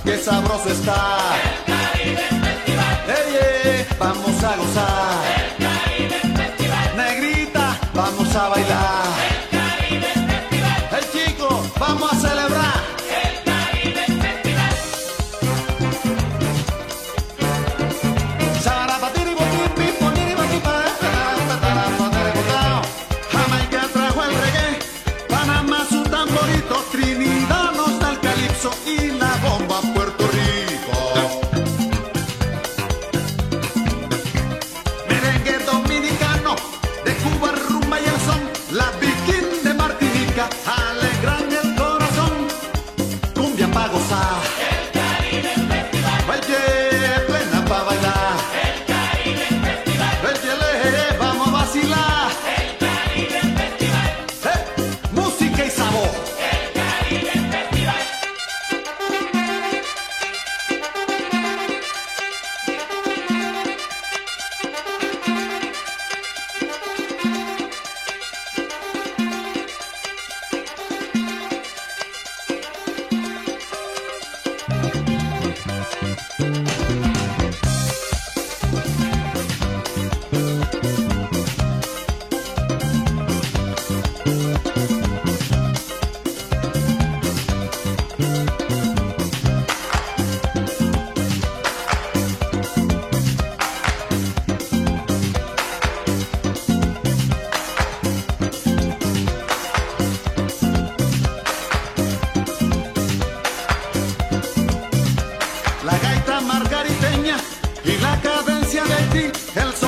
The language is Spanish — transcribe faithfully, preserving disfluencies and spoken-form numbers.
qué sabroso está. El Caribe Festival. Hey, hey, vamos a gozar. El Caribe Festival. Negrita, vamos a bailar. El Caribe Festival. Hey, chicos, vamos a celebrar. El Caribe Festival. Jamaica trajo el reggae, Panamá su tamborito, Trinidad nos da el calipso y la bomba Puerto Rico. Merengue dominicano, de Cuba el rumba y el son, la bikini de Martinica alegran el corazón. Cumbia pa' gozar, El Caribe Festival. oye, plena pa' bailar, El Caribe Festival. oye, vamos a vacilar. El Caribe Festival. Eh, música y sabor. El Caribe Festival. La gaita margariteña y la cadencia de ti, el